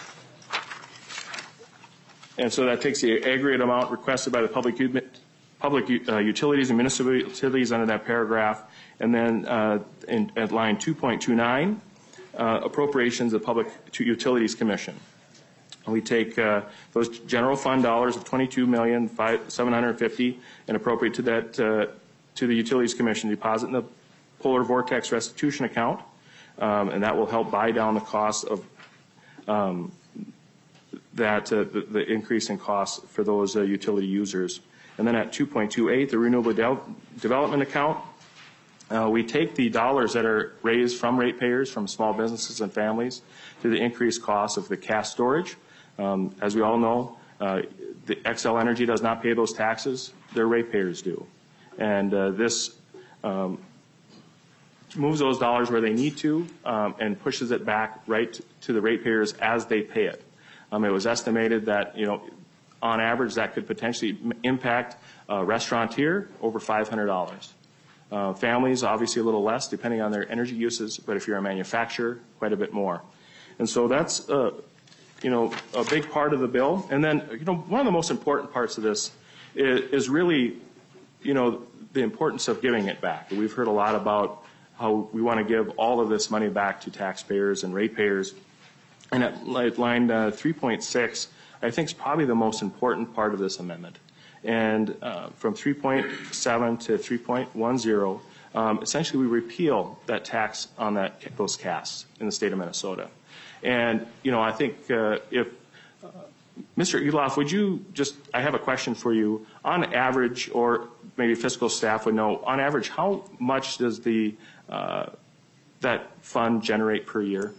And so that takes the aggregate amount requested by the public, public uh, utilities and municipal utilities under that paragraph. And then uh, in, at line two point two nine, uh, appropriations of Public Utilities Commission. And we take uh, those general fund dollars of twenty-two million seven hundred fifty and appropriate to that uh, to the Utilities Commission, deposit in the polar vortex restitution account, um, and that will help buy down the cost of um, that uh, the, the increase in costs for those uh, utility users. And then at two point two eight, the renewable de development account, uh, we take the dollars that are raised from ratepayers, from small businesses and families, to the increased cost of the cash storage. Um, as we all know, uh, the Xcel Energy does not pay those taxes; their ratepayers do, and uh, this um, moves those dollars where they need to um, and pushes it back right to the ratepayers as they pay it. Um, it was estimated that, you know, on average, that could potentially impact a restaurateur over five hundred dollars. Uh, families, obviously a little less, depending on their energy uses, but if you're a manufacturer, quite a bit more. And so that's, uh, you know, a big part of the bill. And then, you know, one of the most important parts of this is, is really, you know, the importance of giving it back. We've heard a lot about how we want to give all of this money back to taxpayers and ratepayers. And at line uh, three point six, I think is probably the most important part of this amendment. And uh, from three point seven to three point ten, um, essentially we repeal that tax on that those casts in the state of Minnesota. And, you know, I think uh, if, uh, Mister Eloff, would you just, I have a question for you. On average, or maybe fiscal staff would know, on average, how much does the, uh, that fund generate per year?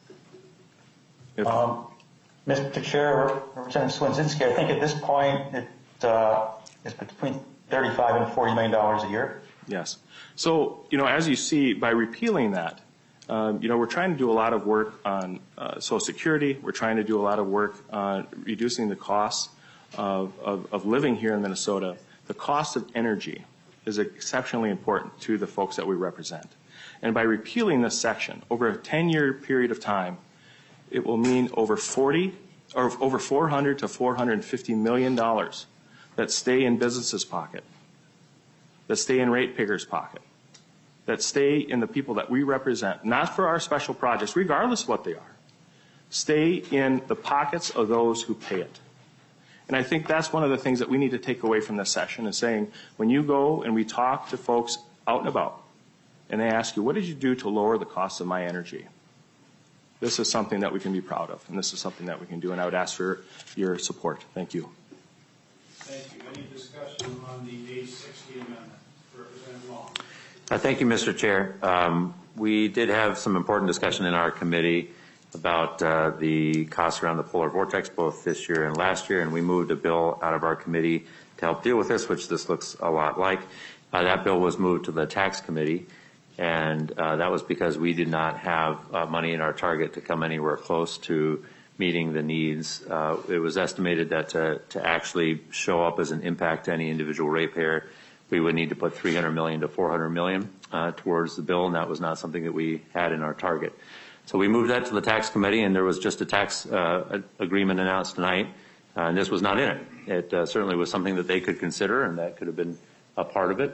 If, um, Mister Chair, Representative Swedzinski, I think at this point it uh, is between thirty-five and forty million dollars a year. Yes. So, you know, as you see, by repealing that, um, you know, we're trying to do a lot of work on uh, Social Security. We're trying to do a lot of work on reducing the costs of, of, of living here in Minnesota. The cost of energy is exceptionally important to the folks that we represent. And by repealing this section over a ten-year period of time, it will mean over forty or over four hundred to four hundred fifty million dollars that stay in businesses' pocket, that stay in ratepayers' pocket, that stay in the people that we represent, not for our special projects, regardless of what they are, stay in the pockets of those who pay it. And I think that's one of the things that we need to take away from this session, is saying, when you go and we talk to folks out and about, and they ask you, what did you do to lower the cost of my energy? This is something that we can be proud of, and this is something that we can do, and I would ask for your support. Thank you. Thank you. Any discussion on the A sixty amendment? Representative Long. Uh, thank you, Mister Chair. Um, we did have some important discussion in our committee about uh, the costs around the polar vortex, both this year and last year, and we moved a bill out of our committee to help deal with this, which this looks a lot like. Uh, that bill was moved to the tax committee. And uh, that was because we did not have uh, money in our target to come anywhere close to meeting the needs. Uh, it was estimated that to, to actually show up as an impact to any individual ratepayer, we would need to put three hundred million to four hundred million uh, towards the bill, and that was not something that we had in our target. So we moved that to the tax committee, and there was just a tax uh, agreement announced tonight, uh, and this was not in it. It uh, certainly was something that they could consider, and that could have been a part of it.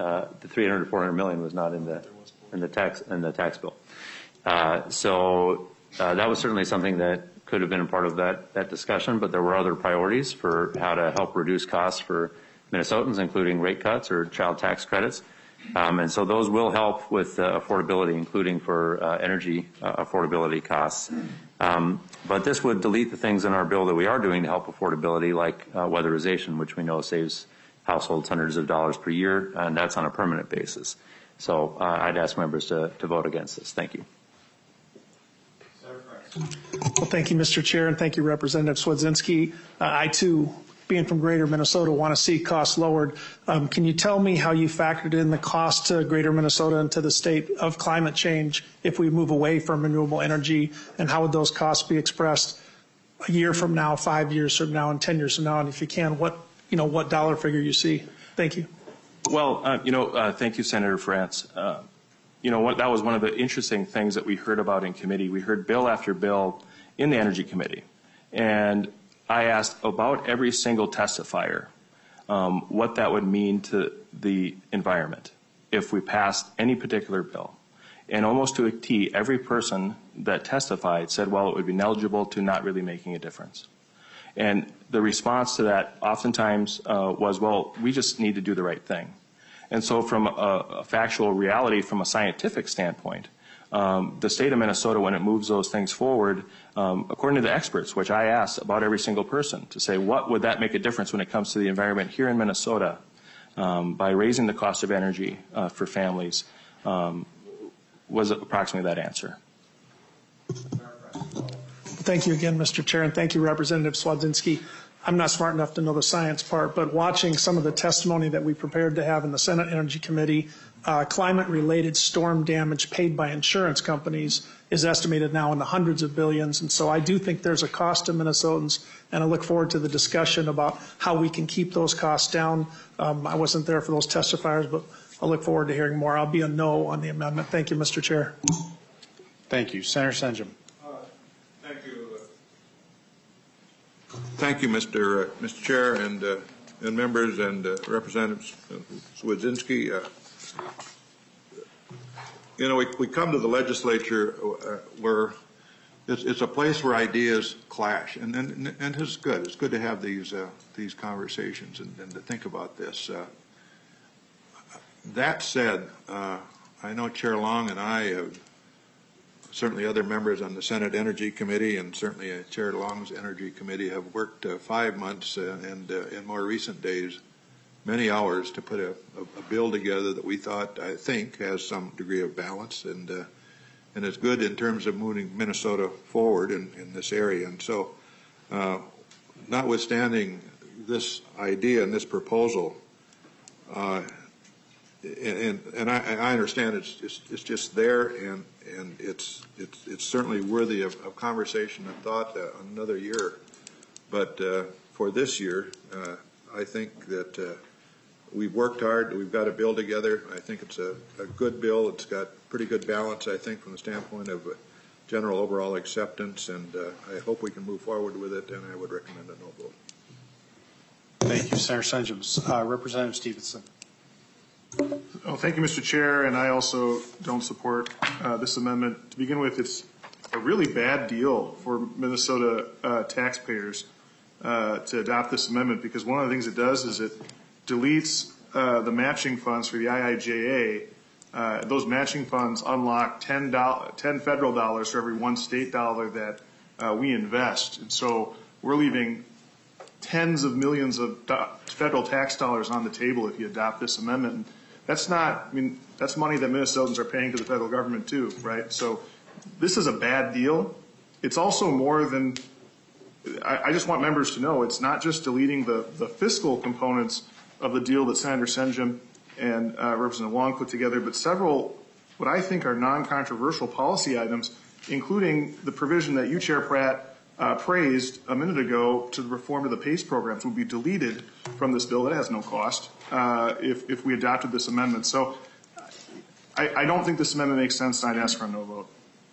uh, the three hundred to four hundred million was not in the in the tax in the tax bill. Uh, so uh, that was certainly something that could have been a part of that that discussion. But there were other priorities for how to help reduce costs for Minnesotans, including rate cuts or child tax credits. Um, and so those will help with uh, affordability, including for uh, energy uh, affordability costs. Um, but this would delete the things in our bill that we are doing to help affordability, like uh, weatherization, which we know saves households hundreds of dollars per year, and that's on a permanent basis. So uh, I'd ask members to, to vote against this. Thank you. Well, thank you, Mister Chair, and thank you, Representative Swedzinski. Uh, I, too, being from Greater Minnesota, want to see costs lowered. Um, can you tell me how you factored in the cost to Greater Minnesota and to the state of climate change if we move away from renewable energy, and how would those costs be expressed a year from now, five years from now, and ten years from now? And if you can, what you know, what dollar figure you see? Thank you. Well, uh, you know, uh, thank you, Senator France. Uh, you know, what, that was one of the interesting things that we heard about in committee. We heard bill after bill in the Energy Committee, and I asked about every single testifier um, what that would mean to the environment if we passed any particular bill. And almost to a T, every person that testified said, well, it would be negligible to not really making a difference. And the response to that oftentimes uh, was, well, we just need to do the right thing. And so from a, a factual reality, from a scientific standpoint, um, the state of Minnesota, when it moves those things forward, um, according to the experts, which I asked about every single person, to say what would that make a difference when it comes to the environment here in Minnesota um, by raising the cost of energy uh, for families, um, was approximately that answer. Thank you again, Mister Chair, and thank you, Representative Swedzinski. I'm not smart enough to know the science part, but watching some of the testimony that we prepared to have in the Senate Energy Committee, uh, climate-related storm damage paid by insurance companies is estimated now in the hundreds of billions. And so I do think there's a cost to Minnesotans, and I look forward to the discussion about how we can keep those costs down. Um, I wasn't there for those testifiers, but I look forward to hearing more. I'll be a no on the amendment. Thank you, Mister Chair. Thank you. Senator Senjum. Thank you. Thank you, Mister Uh, Mister Chair, and uh, and members and uh, Representative Swedzinski. Uh, you know, we, we come to the legislature uh, where it's, it's a place where ideas clash, and and, and it's good. It's good to have these uh, these conversations and, and to think about this. Uh, that said, uh, I know Chair Long and I have. Certainly other members on the Senate Energy Committee and certainly uh, Chair Long's Energy Committee have worked uh, five months uh, and uh, in more recent days many hours to put a, a, a bill together that we thought, I think, has some degree of balance and uh, and is good in terms of moving Minnesota forward in, in this area. And so uh, notwithstanding this idea and this proposal, uh, and, and I, I understand it's, it's, it's just there, and, and it's, it's, it's certainly worthy of, of conversation and thought uh, another year. But uh, for this year, uh, I think that uh, we've worked hard. We've got a bill together. I think it's a, a good bill. It's got pretty good balance, I think, from the standpoint of uh, general overall acceptance, and uh, I hope we can move forward with it, and I would recommend a no vote. Thank you, Senator Senjum. Uh, Representative Stevenson. Oh, thank you, Mister Chair, and I also don't support uh, this amendment. To begin with, it's a really bad deal for Minnesota uh, taxpayers uh, to adopt this amendment, because one of the things it does is it deletes uh, the matching funds for the I I J A. Uh, those matching funds unlock ten, ten federal dollars for every one state dollar that uh, we invest. And so we're leaving tens of millions of do- federal tax dollars on the table if you adopt this amendment. And that's not, I mean, that's money that Minnesotans are paying to the federal government too, right? So this is a bad deal. It's also more than, I, I just want members to know, it's not just deleting the, the fiscal components of the deal that Senator Senjum and uh, Representative Long put together, but several what I think are non-controversial policy items, including the provision that you, Chair Pratt, Uh, praised a minute ago to the reform of the PACE programs would be deleted from this bill. That has no cost uh, if, if we adopted this amendment. So I, I don't think this amendment makes sense, and I'd ask for a no vote.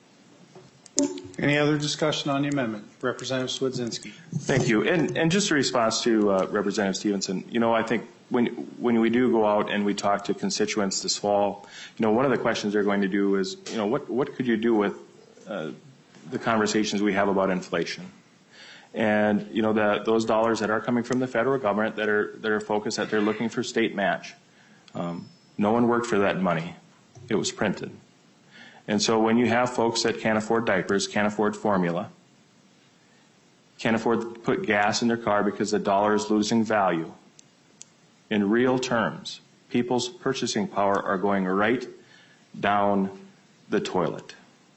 Any other discussion on the amendment? Representative Swedzinski. Thank you. And, and just a response to uh, Representative Stevenson, you know, I think when when we do go out and we talk to constituents this fall, you know, one of the questions they're going to do is, you know, what what could you do with uh, the conversations we have about inflation? And you know, the, those dollars that are coming from the federal government that are that are focused that they're looking for state match. Um, no one worked for that money; it was printed. And so, when you have folks that can't afford diapers, can't afford formula, can't afford to put gas in their car because the dollar is losing value, in real terms, people's purchasing power are going right down the toilet.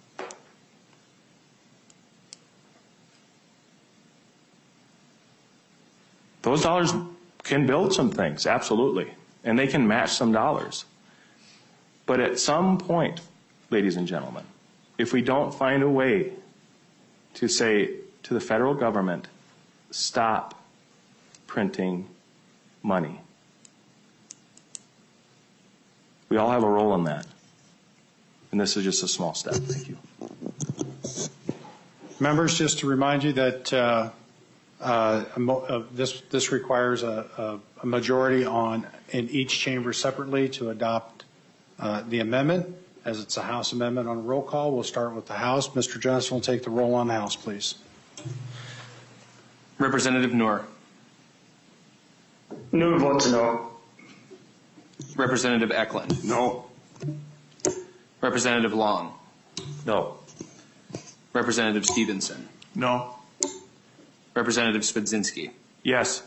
Those dollars can build some things, absolutely, and they can match some dollars. But at some point, ladies and gentlemen, if we don't find a way to say to the federal government, stop printing money, we all have a role in that. And this is just a small step. Thank you. Members, just to remind you that uh, uh, a mo uh, this this requires a, a, a majority on in each chamber separately to adopt uh, the amendment. As it's a House amendment on a roll call, we'll start with the House. Mister Johnson will take the roll on the House, please. Representative Noor. Noor votes no. Representative Eklund. No. Representative Long. No. Representative Stevenson. No. Representative Spudzinski. Yes.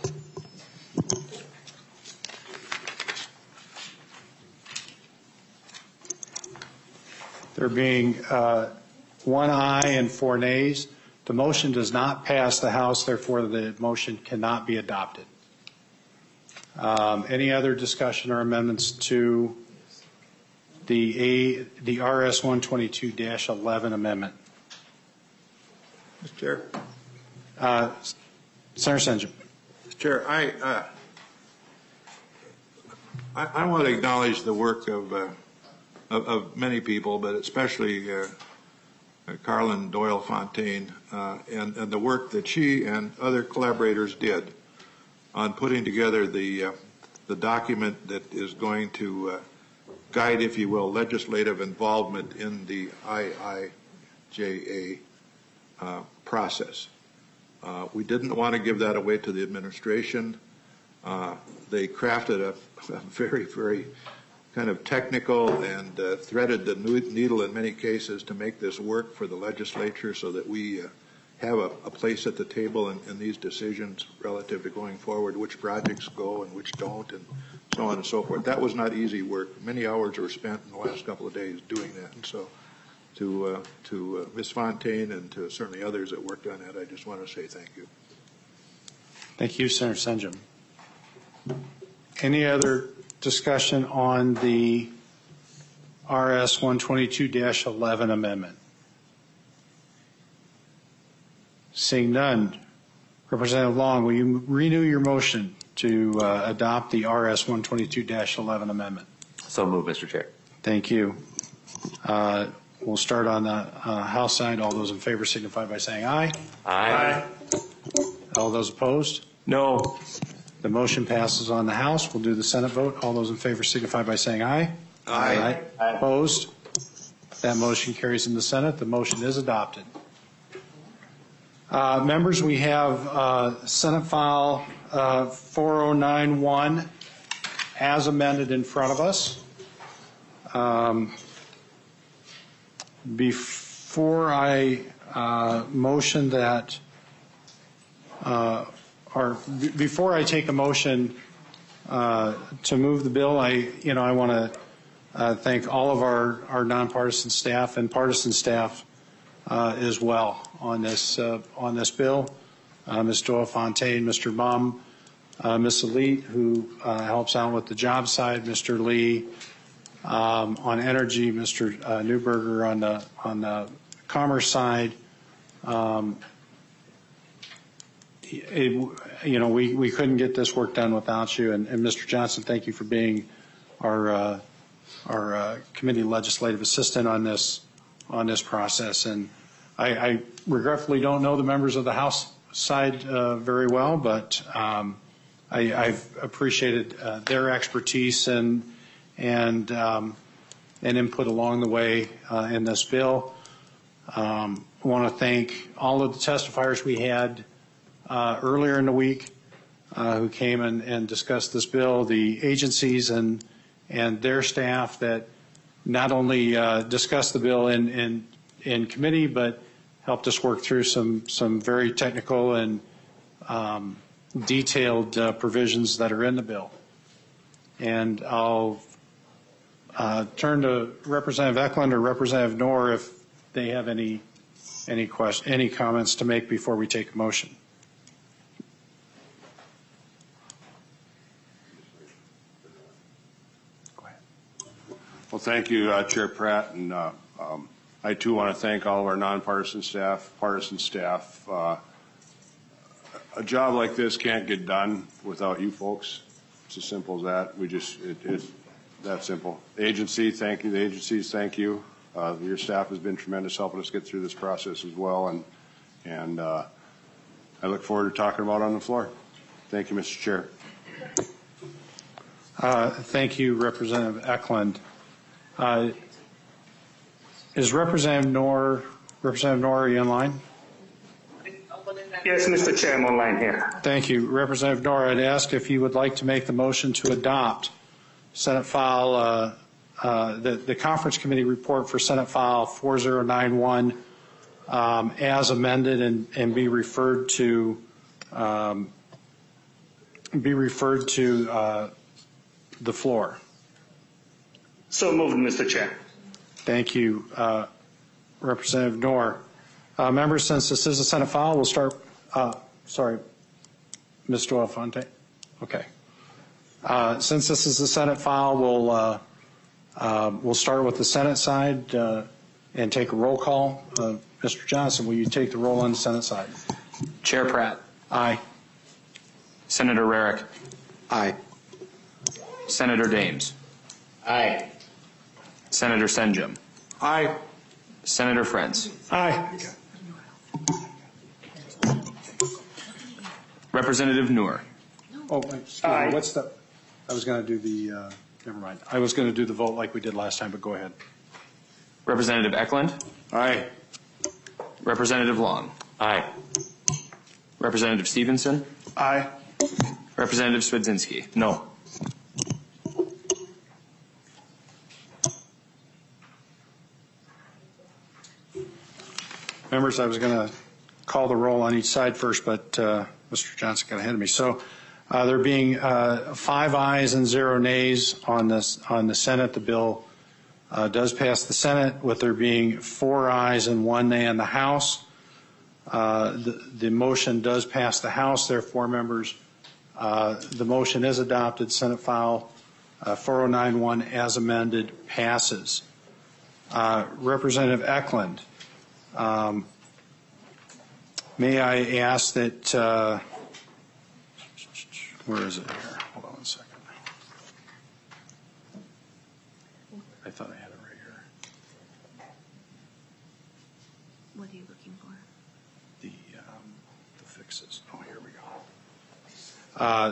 There being uh, one aye and four nays, the motion does not pass the House, therefore the motion cannot be adopted. Um, any other discussion or amendments to the A, the R S one twenty-two dash eleven amendment? Mister Chair. Uh, Senator Senjum. Mister Chair, I, uh, I, I want to acknowledge the work of, uh, of, of many people, but especially uh, uh, Carlin Doyle Fontaine uh, and, and the work that she and other collaborators did on putting together the, uh, the document that is going to uh, guide, if you will, legislative involvement in the I I J A uh, process. Uh, we didn't want to give that away to the administration. Uh, they crafted a, a very, very kind of technical and uh, threaded the needle in many cases to make this work for the legislature so that we uh, have a, a place at the table in, in these decisions relative to going forward, which projects go and which don't, and so on and so forth. That was not easy work. Many hours were spent in the last couple of days doing that. And so to, uh, to uh, Miz Fontaine and to certainly others that worked on that, I just want to say thank you. Thank you, Senator Senjum. Any other discussion on the R S one twenty-two dash eleven amendment? Seeing none, Representative Long, will you renew your motion to uh, adopt the R S one twenty-two dash eleven amendment? So moved, Mister Chair. Thank you. Uh, we'll start on the uh, House side. All those in favor signify by saying aye. Aye. Aye. All those opposed? No. The motion passes on the House. We'll do the Senate vote. All those in favor signify by saying aye. Aye. Aye. Opposed? That motion carries in the Senate. The motion is adopted. Uh, members, we have uh, Senate File uh, four oh nine one as amended in front of us. Um, before I uh, motion that, uh, or b before I take a motion uh, to move the bill, I, you know, I want to uh, thank all of our, our nonpartisan staff and partisan staff uh, as well on this uh, on this bill. Uh, Miz Doyle Fontaine, Mister Baum, uh, Miz Elite, who uh, helps out with the job side, Mister Lee, um, on energy, Mister Uh, Newberger on the on the commerce side. Um, it, you know, we, we couldn't get this work done without you. And, and Mister Johnson, thank you for being our uh, our uh, committee legislative assistant on this on this process. And I, I regretfully don't know the members of the House side uh, very well, but um, I, I've appreciated uh, their expertise and and um, and input along the way uh, in this bill. Um, I want to thank all of the testifiers we had uh, earlier in the week uh, who came and, and discussed this bill, the agencies and and their staff that not only uh, discussed the bill in, in in committee, but helped us work through some some very technical and um, detailed uh, provisions that are in the bill. And I'll uh, turn to Representative Eklund or Representative Knorr if they have any any question, any comments to make before we take a motion. Well, thank you, uh, Chair Pratt, and uh, um, I too want to thank all of our nonpartisan staff, partisan staff. Uh, a job like this can't get done without you folks. It's as simple as that. We just, it, it that simple. The agency, thank you. The agencies, thank you. Uh, your staff has been tremendous helping us get through this process as well, and and uh, I look forward to talking about it on the floor. Thank you, Mister Chair. Uh, thank you, Representative Eklund. Uh, is Representative Knorr, Representative Knorr, are you in line? Yes, Mister Chair, I'm online here. Thank you. Representative Knorr, I'd ask if you would like to make the motion to adopt Senate File, uh, uh, the, the Conference Committee report for Senate File four zero nine one um, as amended and, and be referred to, um, be referred to uh, the floor. So moved, Mister Chair. Thank you, uh, Representative Knorr. Uh, members, since this is a Senate file, we'll start, uh, sorry, Miz Doyle-Fonte. Okay. Uh, since this is a Senate file, we'll, uh, uh, we'll start with the Senate side uh, and take a roll call. Uh, Mister Johnson, will you take the roll on the Senate side? Chair Pratt. Aye. Senator Rarick. Aye. Senator Dames. Aye. Senator Senjum. Aye. Senator Frentz. Aye. Representative Knorr. Oh, excuse me. What's the? I was going to do the. Uh, never mind. I was going to do the vote like we did last time, but go ahead. Representative Eklund. Aye. Representative Long. Aye. Representative Stevenson. Aye. Representative Swedzinski. No. Members, I was going to call the roll on each side first, but uh, Mister Johnson got ahead of me. So uh, there being uh, five ayes and zero nays on this on the Senate, the bill uh, does pass the Senate. With there being four ayes and one nay in the House, uh, the, the motion does pass the House. Therefore, members, uh, the motion is adopted. Senate File uh, four oh nine one as amended passes. Uh, Representative Eklund. Um, may I ask that, uh, where is it here? Hold on one second. I thought I had it right here. What are you looking for? The, um, the fixes. Oh, here we go. Uh,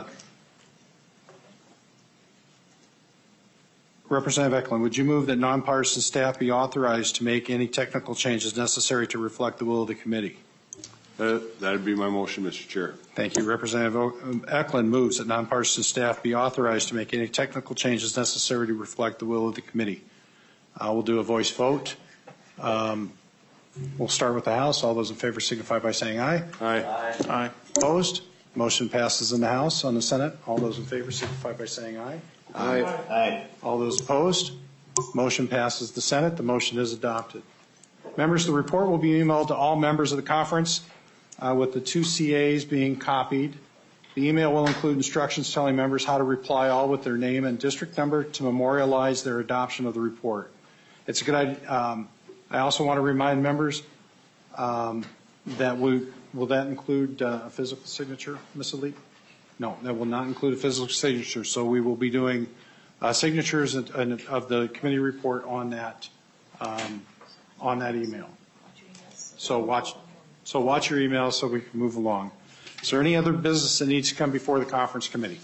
Representative Eklund, would you move that nonpartisan staff be authorized to make any technical changes necessary to reflect the will of the committee? Uh, that would be my motion, Mister Chair. Thank you. Representative Eklund moves that nonpartisan staff be authorized to make any technical changes necessary to reflect the will of the committee. Uh, we'll do a voice vote. Um, we'll start with the House. All those in favor signify by saying aye. Aye. Aye. Aye. Opposed? Motion passes in the House. On the Senate, all those in favor signify by saying aye. Aye. Aye. All those opposed? Motion passes the Senate. The motion is adopted. Members, the report will be emailed to all members of the conference uh, with the two C As being copied. The email will include instructions telling members how to reply all with their name and district number to memorialize their adoption of the report. It's a good idea. Um, I also want to remind members um, that we, will that include uh, a physical signature, Miz Ali? No, that will not include a physical signature. So we will be doing uh, signatures of, of the committee report on that um, on that email. So watch, so watch your email so we can move along. Is there any other business that needs to come before the conference committee?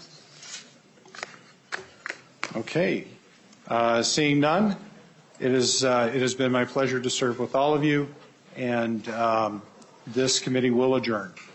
Okay. Uh, seeing none, it, is, uh, it has been my pleasure to serve with all of you, and um, this committee will adjourn.